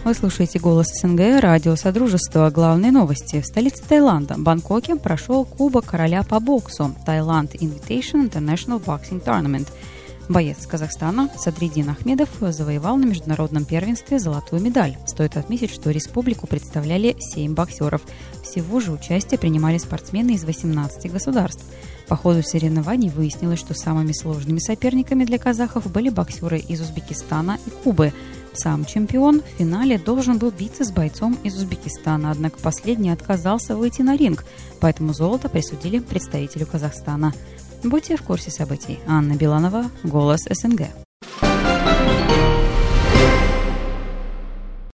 Вы слушаете «Голос СНГ», радио Содружества. Главные новости. В столице Таиланда, Бангкоке, прошел Кубок короля по боксу Thailand Invitation International Boxing Tournament. Боец Казахстана Садриддин Ахмедов завоевал на международном первенстве золотую медаль. Стоит отметить, что республику представляли 7 боксеров. Всего же участие принимали спортсмены из 18 государств. По ходу соревнований выяснилось, что самыми сложными соперниками для казахов были боксеры из Узбекистана и Кубы. Сам чемпион в финале должен был биться с бойцом из Узбекистана, однако последний отказался выйти на ринг, поэтому золото присудили представителю Казахстана. Будьте в курсе событий. Анна Биланова, «Голос СНГ».